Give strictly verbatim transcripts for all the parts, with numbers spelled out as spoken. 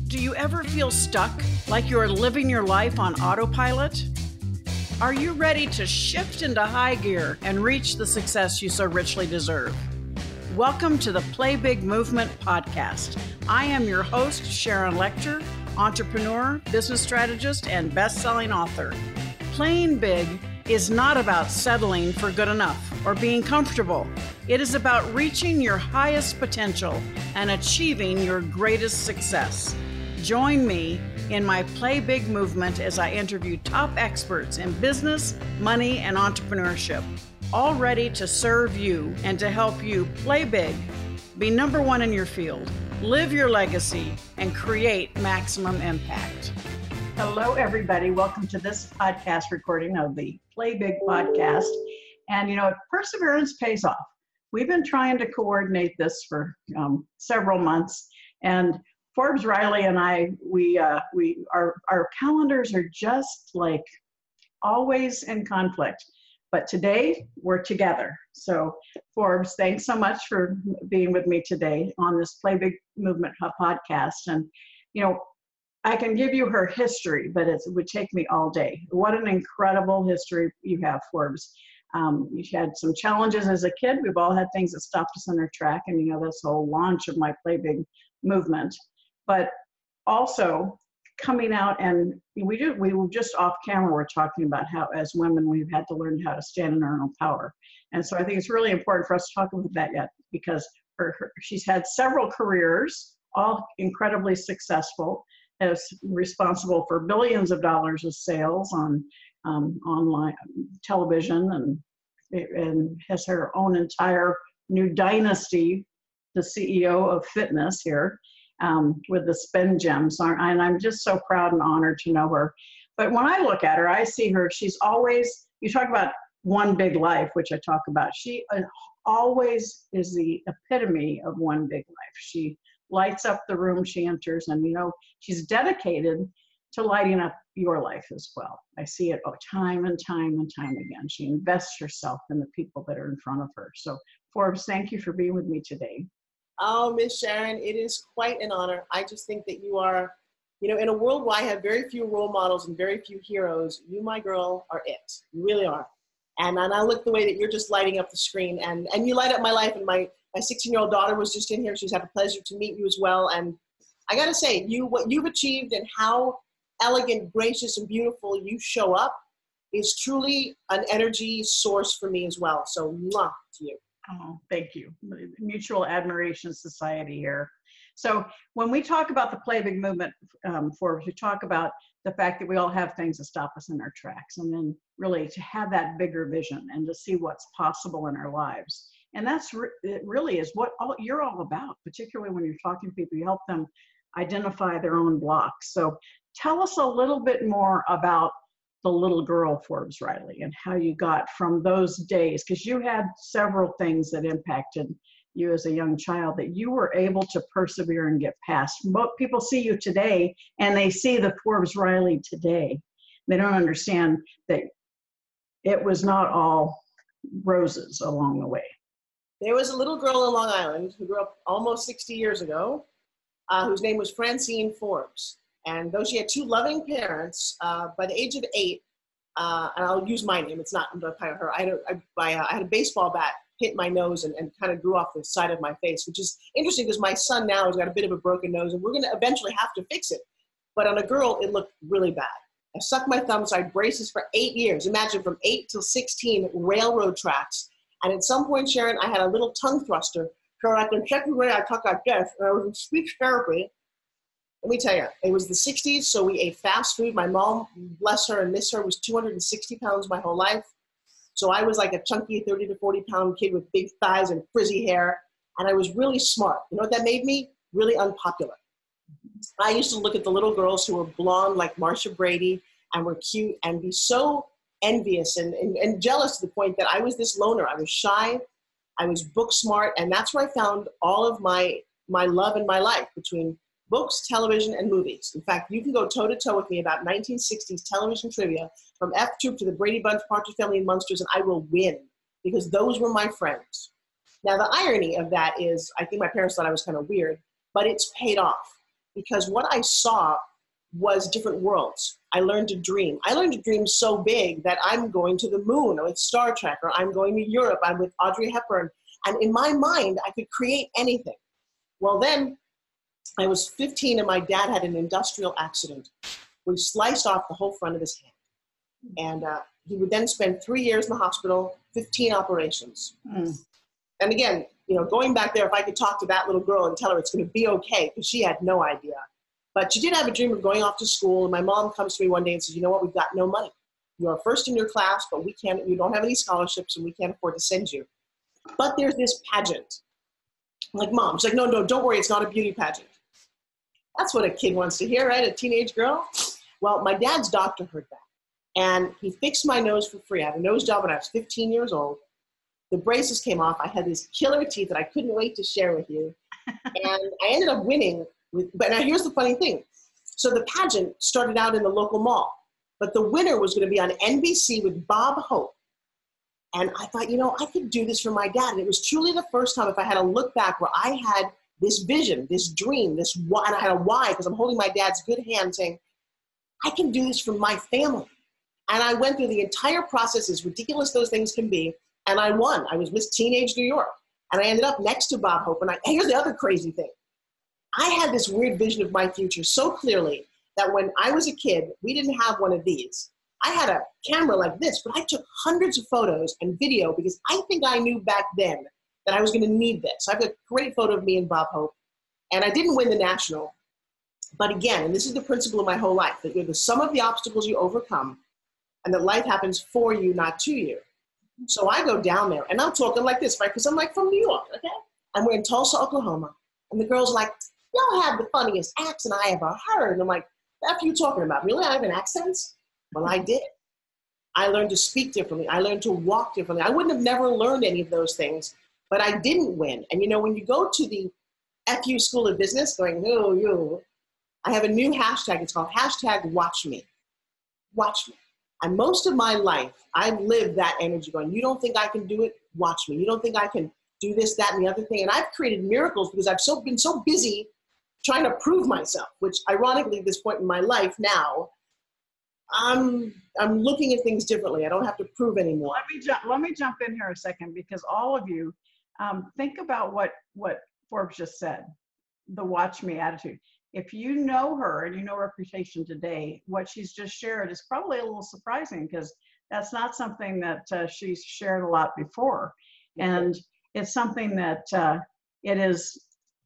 Do you ever feel stuck, like you're living your life on autopilot? Are you ready to shift into high gear and reach the success you so richly deserve? Welcome to the Play Big Movement podcast. I am your host, Sharon Lechter, entrepreneur, business strategist, and best-selling author. Playing big is not about settling for good enough or being comfortable. It is about reaching your highest potential and achieving your greatest success. Join me in my Play Big movement as I interview top experts in business, money, and entrepreneurship, all ready to serve you and to help you play big, be number one in your field, live your legacy, and create maximum impact. Hello, everybody. Welcome to this podcast recording of the Play Big podcast. And, you know, perseverance pays off. We've been trying to coordinate this for um, several months, and Forbes Riley and I, we, uh, we, our, our calendars are just like always in conflict, but today we're together. So Forbes, thanks so much for being with me today on this Play Big Movement podcast. And, you know, I can give you her history, but it's, it would take me all day. What an incredible history you have, Forbes. Um, you had some challenges as a kid. We've all had things that stopped us in our track, and, you know, this whole launch of my Play Big movement. But also coming out, and we do, we were just off camera, we're talking about how as women, we've had to learn how to stand in our own power. And so I think it's really important for us to talk about that yet, because her, her, she's had several careers, all incredibly successful, as responsible for billions of dollars of sales on um, online television, and, and has her own entire new dynasty, the C E O of fitness here. Um, with the Spend Gems, and I'm just so proud and honored to know her. But when I look at her, I see her, she's always, you talk about one big life, which I talk about, she uh, always is the epitome of one big life. She lights up the room she enters, and, you know, she's dedicated to lighting up your life as well. I see it oh, time and time and time again. She invests herself in the people that are in front of her. So Forbes, thank you for being with me today. Oh, Miss Sharon, it is quite an honor. I just think that you are, you know, in a world where I have very few role models and very few heroes, you, my girl, are it. You really are. And, and I look the way that you're just lighting up the screen, and, and you light up my life. And my, my sixteen-year-old daughter was just in here. She's had a pleasure to meet you as well. And I got to say, you what you've achieved and how elegant, gracious, and beautiful you show up is truly an energy source for me as well. So, mwah, to you. Oh, thank you. Mutual Admiration Society here. So when we talk about the Play Big movement, um, Forbes, we talk about the fact that we all have things that stop us in our tracks, and then really to have that bigger vision and to see what's possible in our lives. And that's re- it really is what all, you're all about, particularly when you're talking to people, you help them identify their own blocks. So tell us a little bit more about the little girl, Forbes Riley, and how you got from those days, because you had several things that impacted you as a young child that you were able to persevere and get past. But people see you today, and they see the Forbes Riley today. They don't understand that it was not all roses along the way. There was a little girl in Long Island who grew up almost sixty years ago, uh, whose name was Francine Forbes. And though she had two loving parents, uh, by the age of eight, uh, and I'll use my name, it's not I'm part of her, I had, a, I, I had a baseball bat hit my nose and, and kind of grew off the side of my face, which is interesting because my son now has got a bit of a broken nose, and we're going to eventually have to fix it. But on a girl, it looked really bad. I sucked my thumb, so I had braces for eight years. Imagine from eight till sixteen, railroad tracks. And at some point, Sharon, I had a little tongue thruster, so I can check the way I talk like this, and I was in speech therapy. Let me tell you, it was the sixties, so we ate fast food. My mom, bless her and miss her, was two hundred sixty pounds my whole life. So I was like a chunky thirty to forty pound kid with big thighs and frizzy hair, and I was really smart. You know what that made me? Really unpopular. I used to look at the little girls who were blonde like Marsha Brady and were cute and be so envious and, and, and jealous to the point that I was this loner. I was shy, I was book smart, and that's where I found all of my, my love in my life between books, television, and movies. In fact, you can go toe-to-toe with me about nineteen sixties television trivia, from F Troop to the Brady Bunch, Partridge Family, and Munsters, and I will win, because those were my friends. Now, the irony of that is, I think my parents thought I was kind of weird, but it's paid off. because what I saw was different worlds. I learned to dream. I learned to dream so big that I'm going to the moon with Star Trek, or I'm going to Europe, I'm with Audrey Hepburn. And in my mind, I could create anything. Well, then I was fifteen and my dad had an industrial accident. We sliced off the whole front of his hand. And uh, he would then spend three years in the hospital, fifteen operations. Mm. And again, you know, going back there, if I could talk to that little girl and tell her it's going to be okay, because she had no idea. But she did have a dream of going off to school, and my mom comes to me one day and says, you know what, we've got no money. You're first in your class, but we can't, you don't have any scholarships, and we can't afford to send you. But there's this pageant. I'm like, Mom, she's like, no, no, don't worry, it's not a beauty pageant. That's what a kid wants to hear, right? A teenage girl? Well, my dad's doctor heard that, and he fixed my nose for free. I had a nose job when I was fifteen years old. The braces came off. I had these killer teeth that I couldn't wait to share with you. And I ended up winning. With, but now here's the funny thing. So the pageant started out in the local mall, but the winner was going to be on N B C with Bob Hope. And I thought, you know, I could do this for my dad. And it was truly the first time, if I had to look back, where I had this vision, this dream, this why, and I had a why, because I'm holding my dad's good hand saying, I can do this for my family. And I went through the entire process, as ridiculous those things can be, and I won. I was Miss Teenage New York. And I ended up next to Bob Hope. And I, here's the other crazy thing. I had this weird vision of my future so clearly that when I was a kid, we didn't have one of these. I had a camera like this, but I took hundreds of photos and video because I think I knew back then that I was going to need this. I have a great photo of me and Bob Hope. And I didn't win the national. But again, and this is the principle of my whole life, that you're the sum of the obstacles you overcome, and that life happens for you, not to you. So I go down there, and I'm talking like this, right? Because I'm like from New York, okay? And we're in Tulsa, Oklahoma. And the girls are like, y'all have the funniest accent I ever heard. And I'm like, that's what you talking about. Really? I have an accent? Well, I did. I learned to speak differently. I learned to walk differently. I wouldn't have never learned any of those things, but I didn't win. And you know, when you go to the F U School of Business going, oh, you, I have a new hashtag. It's called hashtag watch me. Watch me. And most of my life, I've lived that energy going, you don't think I can do it? Watch me. You don't think I can do this, that, and the other thing? And I've created miracles because I've so been so busy trying to prove myself, which ironically at this point in my life now, I'm, I'm looking at things differently. I don't have to prove anymore. Let me, ju- let me jump in here a second, because all of you, um, think about what, what Forbes just said, the watch me attitude. If you know her and you know her reputation today, what she's just shared is probably a little surprising, because that's not something that uh, she's shared a lot before. And it's something that uh, it is,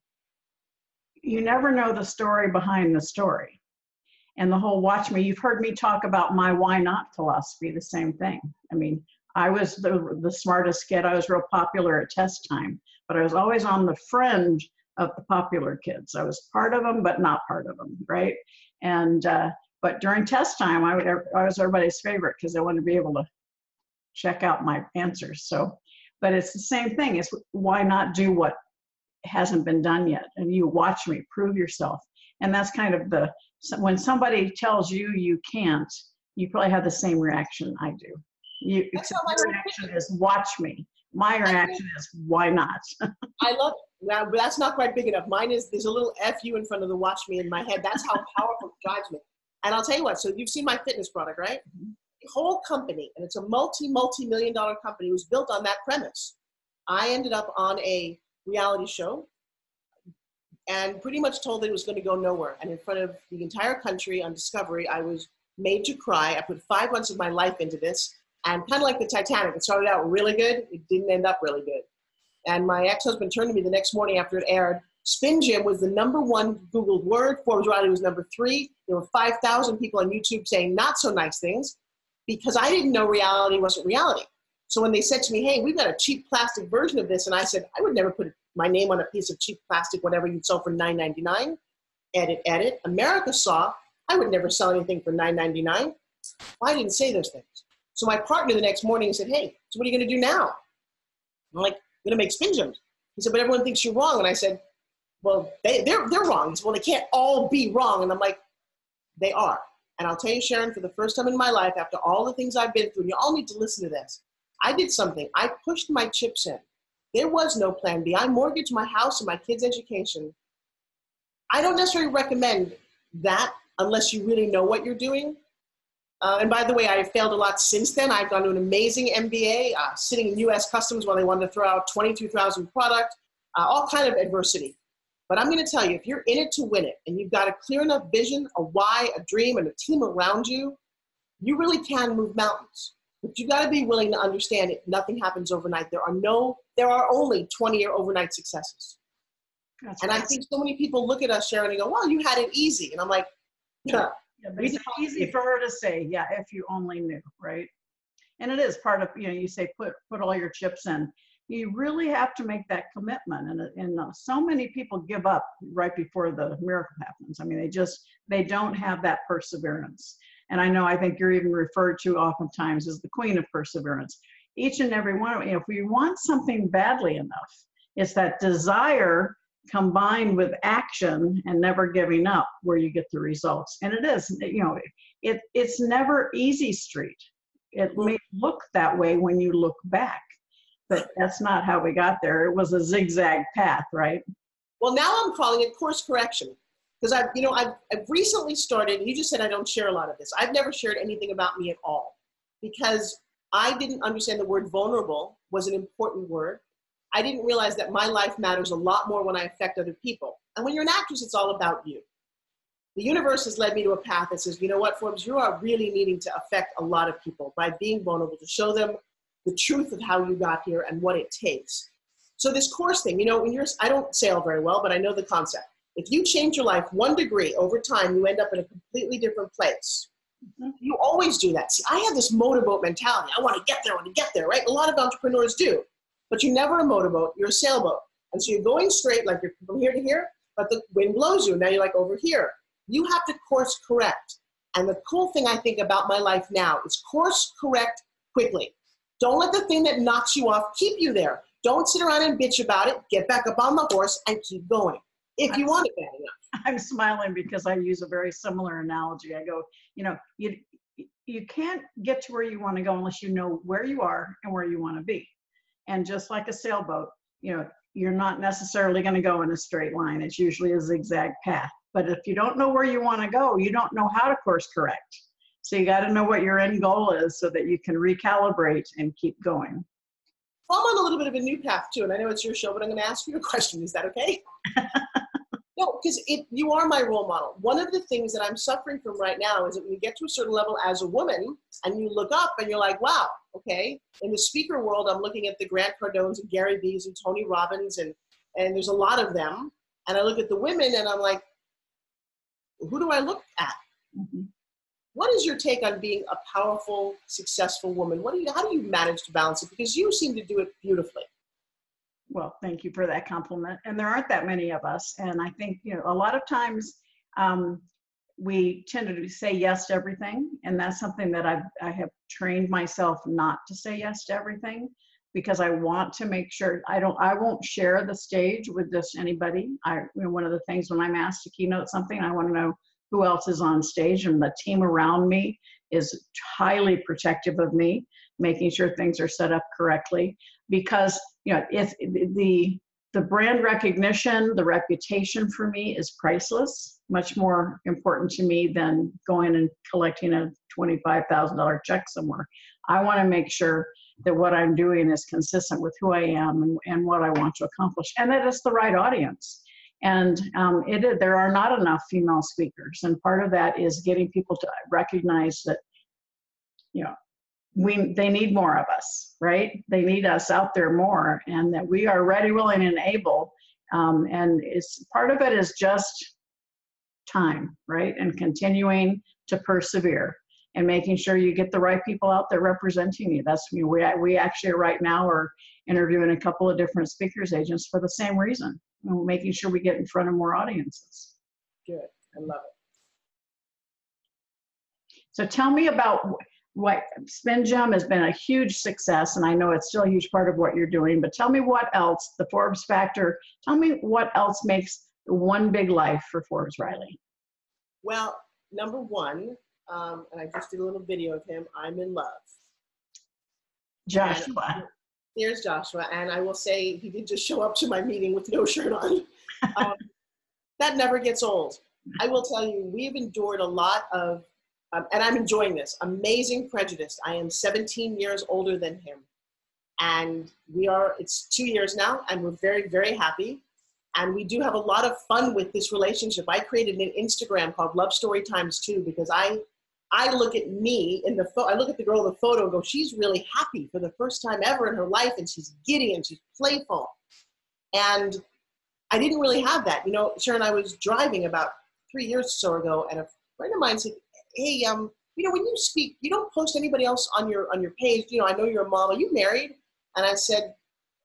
you never know the story behind the story. And the whole watch me, you've heard me talk about my why not philosophy, the same thing. I mean, I was the, the smartest kid. I was real popular at test time, but I was always on the fringe of the popular kids. I was part of them, but not part of them, right? And, uh, but during test time, I, would, I was everybody's favorite because I wanted to be able to check out my answers. So, but it's the same thing. It's why not do what hasn't been done yet? And you watch me, prove yourself. And that's kind of the, when somebody tells you you can't, you probably have the same reaction I do. You, except your reaction is watch me. My reaction is why not? I love it. Now, but that's not quite big enough. Mine is, there's a little F U in front of the watch me in my head. That's how powerful it drives me. And I'll tell you what, so you've seen my fitness product, right? Mm-hmm. The whole company, and it's a multi, multi-million dollar company, was built on that premise. I ended up on a reality show and pretty much told that it was going to go nowhere. And in front of the entire country on Discovery, I was made to cry. I put five months of my life into this. And kind of like the Titanic, it started out really good. It didn't end up really good. And my ex-husband turned to me the next morning after it aired. Spin Gym was the number one Googled word. Forbes Reality was number three. There were five thousand people on YouTube saying not so nice things because I didn't know reality wasn't reality. So when they said to me, hey, we've got a cheap plastic version of this, and I said, I would never put my name on a piece of cheap plastic, whatever you'd sell for nine ninety-nine. Edit, edit. America saw I would never sell anything for nine ninety-nine. I didn't say those things. So my partner the next morning said, hey, so what are you going to do now? I'm like, I'm going to make Spin Gyms. He said, but everyone thinks you're wrong. And I said, well, they, they're, they're wrong. He said, well, they can't all be wrong. And I'm like, they are. And I'll tell you, Sharon, for the first time in my life, after all the things I've been through, and you all need to listen to this, I did something. I pushed my chips in. There was no plan B. I mortgaged my house and my kids' education I don't necessarily recommend that unless you really know what you're doing. Uh, and by the way, I've failed a lot since then. I've gone to an amazing M B A, uh, sitting in U S Customs while they wanted to throw out twenty-two thousand product, uh, all kind of adversity. But I'm going to tell you, if you're in it to win it, and you've got a clear enough vision, a why, a dream, and a team around you, you really can move mountains. But you got to be willing to understand it. Nothing happens overnight. There are no, there are only twenty-year overnight successes. That's and right. I think so many people look at us, Sharon, and go, well, you had it easy. And I'm like, yeah. yeah but it's easy for her to say, yeah, if you only knew, right? And it is part of, you know, you say, put, put all your chips in. You really have to make that commitment. And, and uh, so many people give up right before the miracle happens. I mean, they just, they don't have that perseverance. And I know, I think you're even referred to oftentimes as the queen of perseverance. Each and every one of you, if we want something badly enough, it's that desire combined with action and never giving up where you get the results. And it is, you know, it, it's never easy street. It may look that way when you look back, but that's not how we got there. It was a zigzag path, right? Well, now I'm calling it course correction. Because I've, you know, I've, I've recently started, and you just said I don't share a lot of this. I've never shared anything about me at all because I didn't understand the word vulnerable was an important word. I didn't realize that my life matters a lot more when I affect other people. And when you're an actress, it's all about you. The universe has led me to a path that says, you know what, Forbes, you are really needing to affect a lot of people by being vulnerable, to show them the truth of how you got here and what it takes. So this course thing, you know, when you're, I don't sail very well, but I know the concept. If you change your life one degree over time, you end up in a completely different place. Mm-hmm. You always do that. See, I have this motorboat mentality. I want to get there, I want to get there, right? A lot of entrepreneurs do. But you're never a motorboat, you're a sailboat. And so you're going straight, like you're from here to here, but the wind blows you. Now you're like over here. You have to course correct. And the cool thing I think about my life now is course correct quickly. Don't let the thing that knocks you off keep you there. Don't sit around and bitch about it. Get back up on the horse and keep going. If you want it bad enough. I'm smiling because I use a very similar analogy. I go, you know, you you can't get to where you want to go unless you know where you are and where you want to be. And just like a sailboat, you know, you're not necessarily going to go in a straight line. It's usually a zigzag path. But if you don't know where you want to go, you don't know how to course correct. So you got to know what your end goal is so that you can recalibrate and keep going. Well, I'm on a little bit of a new path too, and I know it's your show, but I'm going to ask you a question. Is that okay? No, because you are my role model. One of the things that I'm suffering from right now is that when you get to a certain level as a woman and you look up and you're like, wow, okay. In the speaker world, I'm looking at the Grant Cardones and Gary Vee's and Tony Robbins, and, and there's a lot of them. And I look at the women and I'm like, who do I look at? Mm-hmm. What is your take on being a powerful, successful woman? What do you, how do you manage to balance it? Because you seem to do it beautifully. Well, thank you for that compliment. And there aren't that many of us. And I think, you know, a lot of times um, we tend to say yes to everything. And that's something that I've, I have trained myself not to say yes to everything, because I want to make sure I don't, I won't share the stage with just anybody. I, you know, one of the things when I'm asked to keynote something, I want to know who else is on stage, and the team around me is highly protective of me, making sure things are set up correctly. Because, you know, if the the brand recognition, the reputation for me is priceless, much more important to me than going and collecting a twenty-five thousand dollar check somewhere. I want to make sure that what I'm doing is consistent with who I am and, and what I want to accomplish, and that it's the right audience. And um, it, there are not enough female speakers. And part of that is getting people to recognize that, you know, we, they need more of us, right? They need us out there more, and that we are ready, willing, and able. Um, and it's part of it is just time, right? And continuing to persevere and making sure you get the right people out there representing you. That's, you know, we, we actually right now are interviewing a couple of different speakers agents for the same reason. You know, making sure we get in front of more audiences. Good, I love it. So tell me about what Spin Gem has been a huge success, and I know it's still a huge part of what you're doing, but tell me what else, the Forbes Factor, tell me what else makes one big life for Forbes Riley. Well, number one, um, and I just did a little video of him, I'm in love. Joshua. And there's Joshua, and I will say he did just show up to my meeting with no shirt on. Um, That never gets old. I will tell you, we've endured a lot of, um, and I'm enjoying this, amazing prejudice. I am seventeen years older than him. And we are, it's two years now, and we're very, very happy. And we do have a lot of fun with this relationship. I created an Instagram called Love Story Times Two because I, I look at me in the photo, I look at the girl in the photo and go, she's really happy for the first time ever in her life, and she's giddy and she's playful. And I didn't really have that. You know, Sharon, I was driving about three years or so ago, and a friend of mine said, hey, um, you know, when you speak, you don't post anybody else on your on your page. You know, I know you're a mom. Are you married? And I said,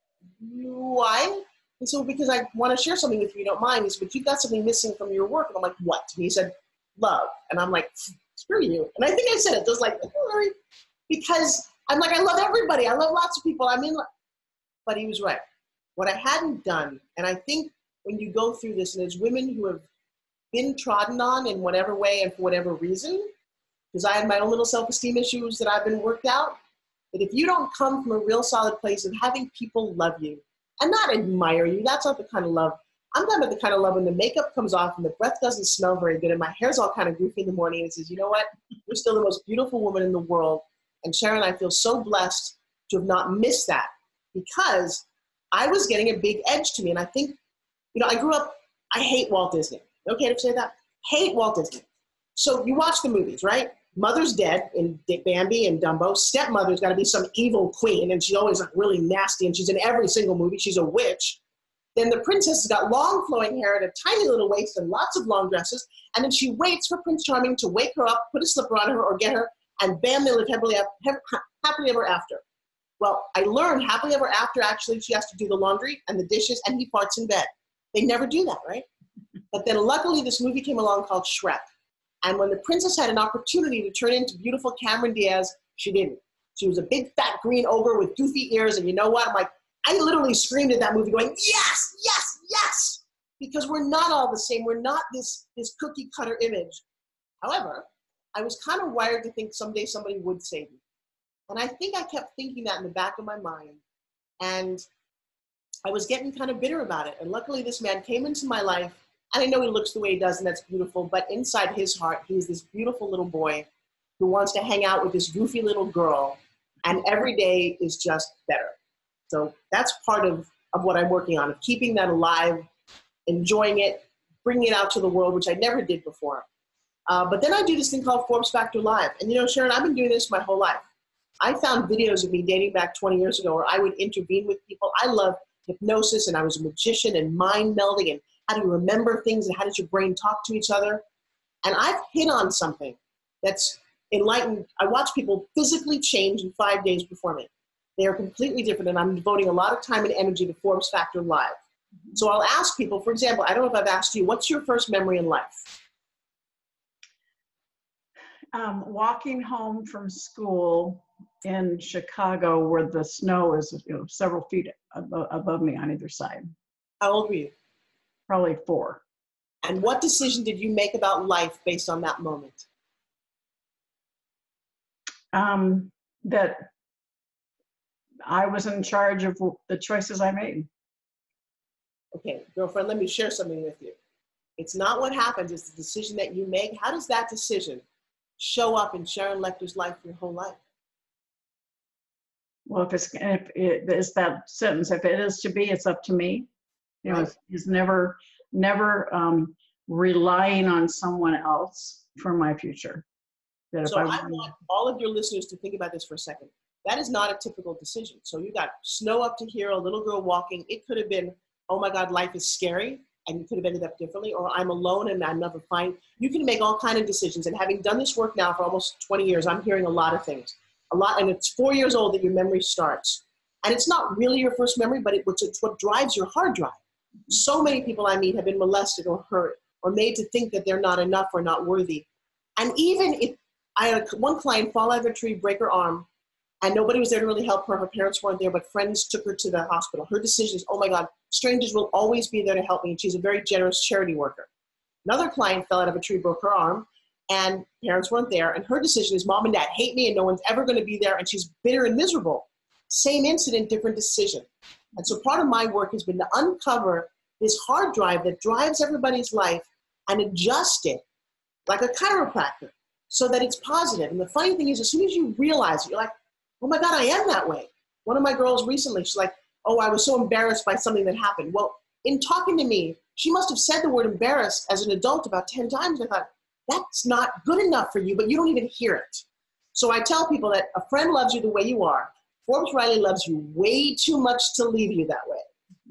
why? He said, well, because I want to share something with you, you don't mind. He said, but you've got something missing from your work. And I'm like, what? And he said, love. And I'm like, screw you. And I think I said it just like, oh, because I'm like, I love everybody. I love lots of people. I mean, but he was right. What I hadn't done, and I think when you go through this, and there's women who have been trodden on in whatever way and for whatever reason, because I had my own little self-esteem issues that I've been worked out, that if you don't come from a real solid place of having people love you and not admire you, that's not the kind of love. I'm talking about the kind of love when the makeup comes off and the breath doesn't smell very good and my hair's all kind of goofy in the morning and it says, you know what, you're still the most beautiful woman in the world. And Sharon, I feel so blessed to have not missed that, because I was getting a big edge to me. And I think, you know, I grew up, I hate Walt Disney. Okay to say that? Hate Walt Disney. So you watch the movies, right? Mother's dead in Bambi and Dumbo. Stepmother's got to be some evil queen, and she's always like really nasty, and she's in every single movie. She's a witch. Then the princess has got long flowing hair and a tiny little waist and lots of long dresses, and then she waits for Prince Charming to wake her up, put a slipper on her, or get her, and bam, they live happily, happily ever after. Well, I learned happily ever after, actually, she has to do the laundry and the dishes, and he farts in bed. They never do that, right? But then luckily this movie came along called Shrek. And when the princess had an opportunity to turn into beautiful Cameron Diaz, she didn't. She was a big fat green ogre with goofy ears. And you know what? I'm like, I literally screamed at that movie going, yes, yes, yes. Because we're not all the same. We're not this, this cookie cutter image. However, I was kind of wired to think someday somebody would save me. And I think I kept thinking that in the back of my mind. And I was getting kind of bitter about it. And luckily this man came into my life. And I know he looks the way he does, and that's beautiful, but inside his heart, he's this beautiful little boy who wants to hang out with this goofy little girl, and every day is just better. So that's part of, of what I'm working on, of keeping that alive, enjoying it, bringing it out to the world, which I never did before. Uh, but then I do this thing called Forbes Factor Live. And you know, Sharon, I've been doing this my whole life. I found videos of me dating back twenty years ago where I would intervene with people. I love hypnosis, and I was a magician and mind melding, and how do you remember things, and how does your brain talk to each other? And I've hit on something that's enlightened. I watch people physically change in five days before me. They are completely different, and I'm devoting a lot of time and energy to Forbes Factor Live. So I'll ask people, for example, I don't know if I've asked you, what's your first memory in life? Um, walking home from school in Chicago where the snow is, you know, several feet above, above me on either side. How old were you? Probably four. And what decision did you make about life based on that moment? Um, that I was in charge of the choices I made. Okay, girlfriend, let me share something with you. It's not what happens, it's the decision that you make. How does that decision show up in Sharon Lecter's life your whole life? Well, if it's, if it, it's that sentence, if it is to be, it's up to me. You know, is never, never um, relying on someone else for my future. That if so I, I want all of your listeners to think about this for a second. That is not a typical decision. So you got snow up to here, a little girl walking. It could have been, oh my God, life is scary, and you could have ended up differently. Or I'm alone and I'm never fine. You can make all kinds of decisions. And having done this work now for almost twenty years, I'm hearing a lot of things. A lot, and it's four years old that your memory starts. And it's not really your first memory, but it, it's what drives your hard drive. So many people I meet have been molested or hurt or made to think that they're not enough or not worthy. And even if I had one client fall out of a tree, break her arm, and nobody was there to really help her. Her parents weren't there, but friends took her to the hospital. Her decision is, oh my God, strangers will always be there to help me. And she's a very generous charity worker. Another client fell out of a tree, broke her arm, and parents weren't there. And her decision is, mom and dad hate me and no one's ever going to be there. And she's bitter and miserable. Same incident, different decision. And so part of my work has been to uncover this hard drive that drives everybody's life and adjust it like a chiropractor so that it's positive. And the funny thing is, as soon as you realize it, you're like, oh my God, I am that way. One of my girls recently, she's like, oh, I was so embarrassed by something that happened. Well, in talking to me, she must have said the word embarrassed as an adult about ten times. I thought, that's not good enough for you, but you don't even hear it. So I tell people that a friend loves you the way you are. Forbes Riley loves you way too much to leave you that way.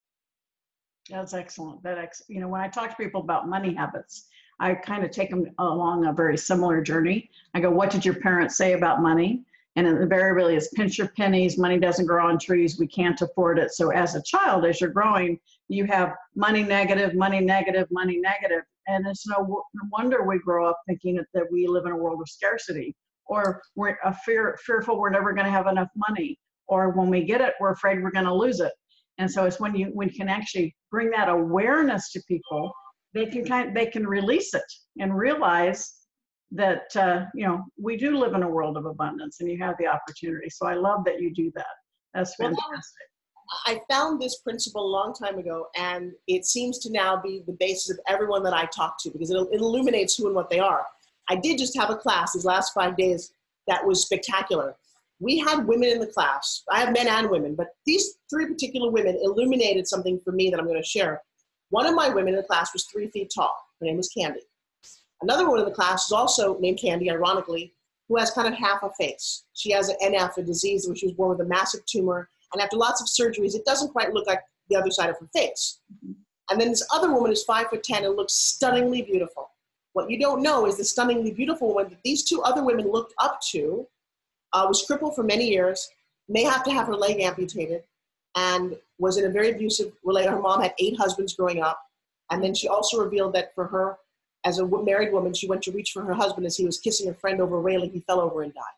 That's excellent. That ex- you know, when I talk to people about money habits, I kind of take them along a very similar journey. I go, what did your parents say about money? And invariably it's pinch your pennies, money doesn't grow on trees, we can't afford it. So as a child, as you're growing, you have money negative, money negative, money negative. And it's no, no wonder we grow up thinking that, that we live in a world of scarcity, or we're a fear, fearful we're never gonna have enough money, or when we get it, we're afraid we're gonna lose it. And so it's when you, when you can actually bring that awareness to people, they can kind they can release it and realize that, uh, you know, we do live in a world of abundance and you have the opportunity. So I love that you do that. That's fantastic. Well, I found this principle a long time ago, and it seems to now be the basis of everyone that I talk to, because it, it illuminates who and what they are. I did just have a class these last five days that was spectacular. We had women in the class. I have men and women, but these three particular women illuminated something for me that I'm going to share. One of my women in the class was three feet tall. Her name was Candy. Another one in the class is also named Candy, ironically, who has kind of half a face. She has an N F, a disease where she was born with a massive tumor, and after lots of surgeries, it doesn't quite look like the other side of her face. And then this other woman is five foot ten and looks stunningly beautiful. What you don't know is the stunningly beautiful woman that these two other women looked up to uh, was crippled for many years, may have to have her leg amputated, and was in a very abusive relationship. Her mom had eight husbands growing up. And then she also revealed that for her, as a married woman, she went to reach for her husband as he was kissing a friend over a railing. He fell over and died.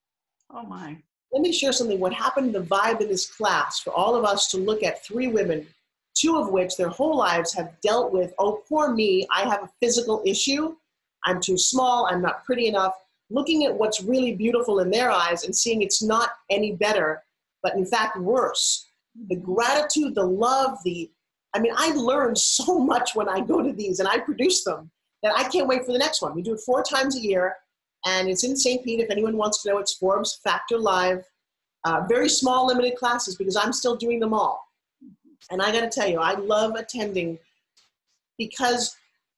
Oh my. Let me share something. What happened, the vibe in this class, for all of us to look at three women, two of which their whole lives have dealt with, oh, poor me, I have a physical issue. I'm too small, I'm not pretty enough. Looking at what's really beautiful in their eyes and seeing it's not any better, but in fact worse. The gratitude, the love, the, I mean, I learned so much when I go to these and I produce them that I can't wait for the next one. We do it four times a year, and it's in Saint Pete. If anyone wants to know, it's Forbes Factor Live. Uh, very small, limited classes because I'm still doing them all. And I gotta tell you, I love attending because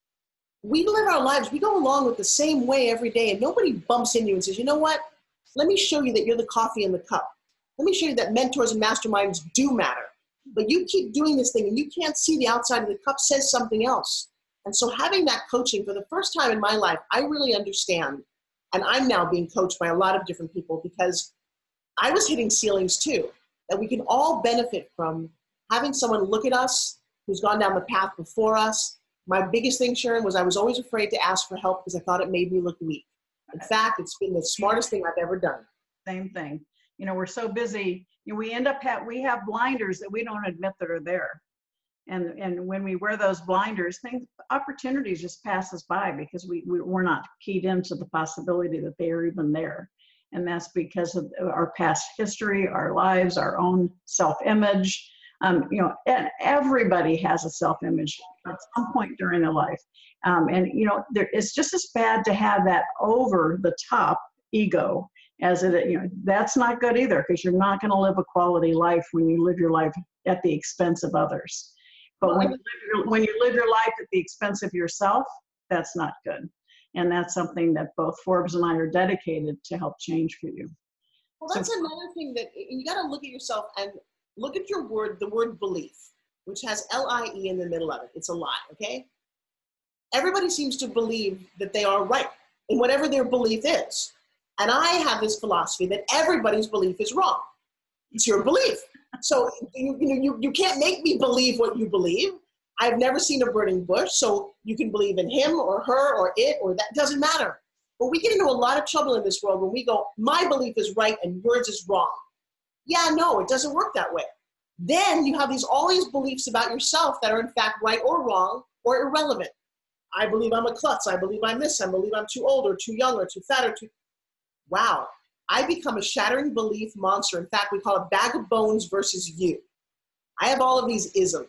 we live our lives, we go along with the same way every day, and nobody bumps into you and says, you know what? Let me show you that you're the coffee in the cup. Let me show you that mentors and masterminds do matter. But you keep doing this thing and you can't see the outside of the cup says something else. And so having that coaching for the first time in my life, I really understand. And I'm now being coached by a lot of different people because I was hitting ceilings too, that we can all benefit from having someone look at us who's gone down the path before us. My biggest thing, Sharon, was I was always afraid to ask for help because I thought it made me look weak. In fact, it's been the smartest thing I've ever done. Same thing. You know, we're so busy, you know, we end up, ha- we have blinders that we don't admit that are there. And and when we wear those blinders, things, opportunities just pass us by because we, we, we're not keyed into the possibility that they are even there. And that's because of our past history, our lives, our own self-image. Um, you know, and everybody has a self-image at some point during their life. Um, and, you know, there, it's just as bad to have that over the top ego as it, you know, that's not good either, because you're not going to live a quality life when you live your life at the expense of others. But Well, when you, live your, when you live your life at the expense of yourself, that's not good. And that's something that both Forbes and I are dedicated to help change for you. Well, that's so, another thing that you got to look at yourself and look at your word, the word belief, which has L I E in the middle of it. It's a lie, okay? Everybody seems to believe that they are right in whatever their belief is. And I have this philosophy that everybody's belief is wrong. It's your belief. So you, you know, you, you can't make me believe what you believe. I've never seen a burning bush, so you can believe in him or her or it or that, doesn't matter. But we get into a lot of trouble in this world when we go, my belief is right and yours is wrong. Yeah, no, it doesn't work that way. Then you have these all these beliefs about yourself that are in fact right or wrong or irrelevant. I believe I'm a klutz. I believe I'm this. I believe I'm too old or too young or too fat or too... Wow. I become a shattering belief monster. In fact, we call it bag of bones versus you. I have all of these isms.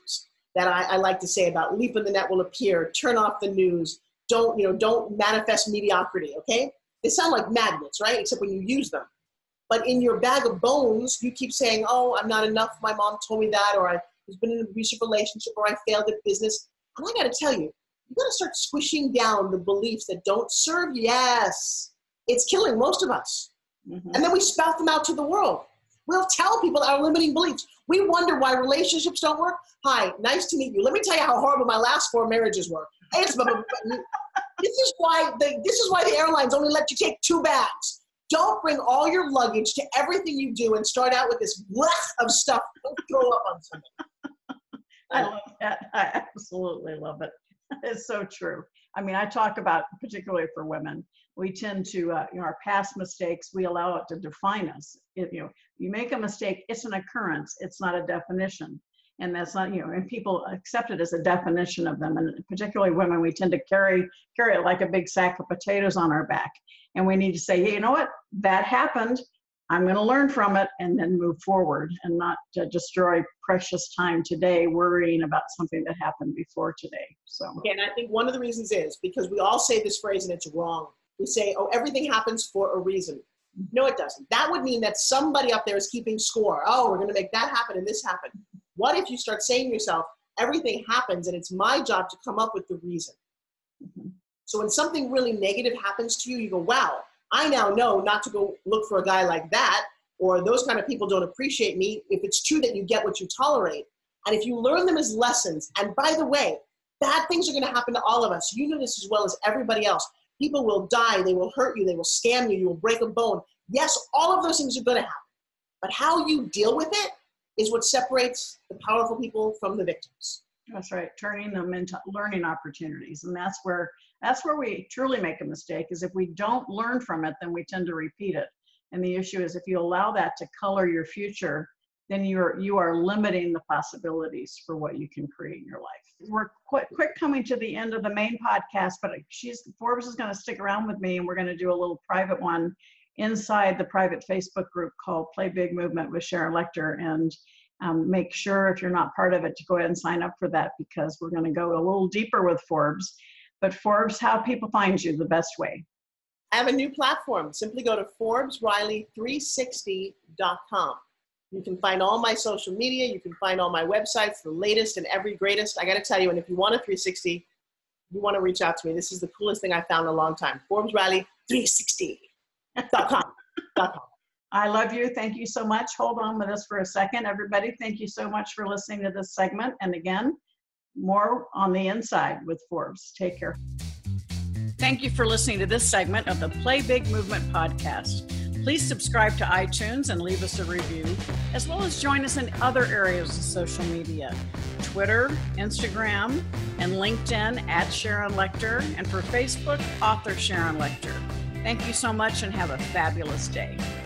that I, I like to say about leap in the net will appear, turn off the news, don't, you know, don't manifest mediocrity, okay? They sound like magnets, right? Except when you use them. But in your bag of bones, you keep saying, oh, I'm not enough, my mom told me that, or I've been in an abusive relationship, or I failed at business. And I gotta tell you, you gotta start squishing down the beliefs that don't serve you. Yes, it's killing most of us. Mm-hmm. And then we spout them out to the world. We'll tell people our limiting beliefs. We wonder why relationships don't work. Hi, nice to meet you. Let me tell you how horrible my last four marriages were. It's, this is why the, this is why the airlines only let you take two bags. Don't bring all your luggage to everything you do and start out with this blech of stuff. Don't throw up on something. I love that. I absolutely love it. It's so true. I mean, I talk about, particularly for women, we tend to, uh, you know, our past mistakes, we allow it to define us. It, you know, you make a mistake, it's an occurrence, it's not a definition. And that's not, you know, and people accept it as a definition of them. And particularly women, we tend to carry, carry it like a big sack of potatoes on our back. And we need to say, hey, you know what, that happened. I'm going to learn from it and then move forward and not to destroy precious time today worrying about something that happened before today. So, and I think one of the reasons is because we all say this phrase and it's wrong. We say, oh, everything happens for a reason. No, it doesn't. That would mean that somebody up there is keeping score. Oh, we're going to make that happen and this happen. What if you start saying to yourself, everything happens and it's my job to come up with the reason. Mm-hmm. So when something really negative happens to you, you go, wow, I now know not to go look for a guy like that, or those kind of people don't appreciate me. If it's true that you get what you tolerate, and if you learn them as lessons, and by the way, bad things are going to happen to all of us. You know this as well as everybody else. People will die, they will hurt you, they will scam you, you will break a bone. Yes, all of those things are going to happen. But how you deal with it is what separates the powerful people from the victims. That's right, turning them into learning opportunities. And that's where that's where we truly make a mistake, is if we don't learn from it, then we tend to repeat it. And the issue is if you allow that to color your future, then you're you are limiting the possibilities for what you can create in your life. We're quick, quick coming to the end of the main podcast, but she's Forbes is going to stick around with me, and we're going to do a little private one inside the private Facebook group called Play Big Movement with Sharon Lechter. And um, make sure, if you're not part of it, to go ahead and sign up for that, because we're going to go a little deeper with Forbes. But Forbes, how people find you the best way? I have a new platform. Simply go to Forbes Riley three sixty dot com. You can find all my social media. You can find all my websites, the latest and every greatest. I got to tell you, and if you want a three sixty, you want to reach out to me. This is the coolest thing I found in a long time. Forbes Riley three sixty dot com. I love you. Thank you so much. Hold on with us for a second, everybody. Thank you so much for listening to this segment. And again, more on the inside with Forbes. Take care. Thank you for listening to this segment of the Play Big Movement podcast. Please subscribe to iTunes and leave us a review, as well as join us in other areas of social media, Twitter, Instagram, and LinkedIn at Sharon Lechter, and for Facebook, author Sharon Lechter. Thank you so much and have a fabulous day.